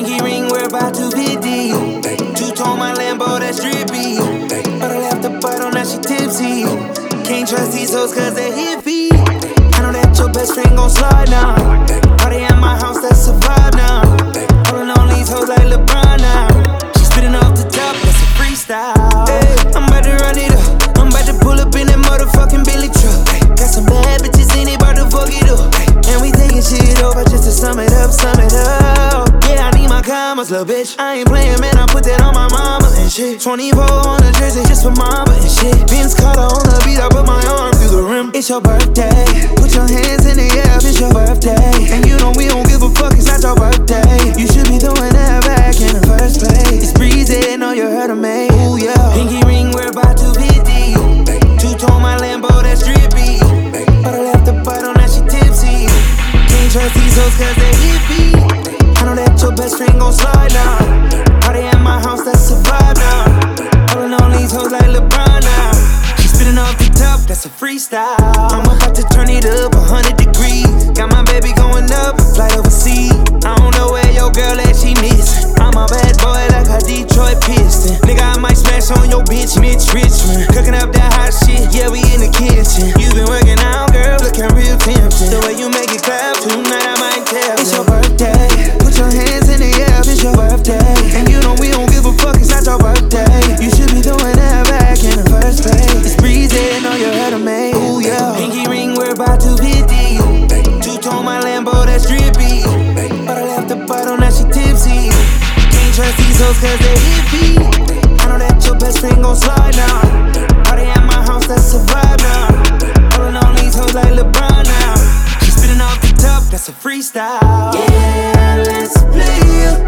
Pinky ring, we're about to be deep. Two-tone my Lambo, that's drippy. But I left the bottle, now she tipsy. Can't trust these hoes cause they hippie. I know that your best friend gon' slide now. Party at my house, that's a vibe now. Holding on these hoes like LeBron now. She spitting off the top, that's a freestyle. Hey, I'm about to run it up. I'm about to pull up in that motherfucking Billy truck. Got some bad bitches in it, about to fuck it up. And we taking shit over just to sum it up, sum it up. Yeah, I need my commas, little bitch. I ain't playing, man, I put that on my mama and shit. 24 on the jersey just for mama and shit. Vince Carter on the beat, I put my arm through the rim. It's your birthday, put your hands in the air, it's your birthday. And you know we don't give a fuck, it's not your birthday. You should be doing that back in the first place. It's breezy, know you heard of me. Ooh, yeah. Pinky ring, we're about to be deep. Two-tone my Lambo, that's drippy. But I left the bottle, now she tipsy. Can't trust these hoes cause they hippie. I know that your best friend gon' slide now. Party at my house, that's a vibe now. Holding on these hoes like LeBron now. She spitting off the top, that's a freestyle. I'm about to turn it up 100 degrees. Got my baby going up, flight overseas. I don't know where your girl at, she missing. I'm a bad boy like a Detroit Piston. Nigga, I might smash on your bitch, Mitch Richmond. Cooking up that hot shit, yeah, we in the kitchen. You been working out, girl, looking real tempting. The way you make it clap, tonight I might tell. It's your birthday, put your hands in the air, it's your birthday. And you know we don't give a fuck, it's not your birthday. You should be doing that back in the first place. It's breezy, know you heard of me. Ooh, yeah. Pinky ring, we're about to be deep. Two-tone my Lambo, that's drippy. But I left the bottle, now she tipsy. Can't trust these hoes cause they hippie. I know that your best friend gon' slide now. Party at my house, that's a vibe now. Holding on these hoes like LeBron now. She spitting off the top, that's a freestyle. Yeah, let's play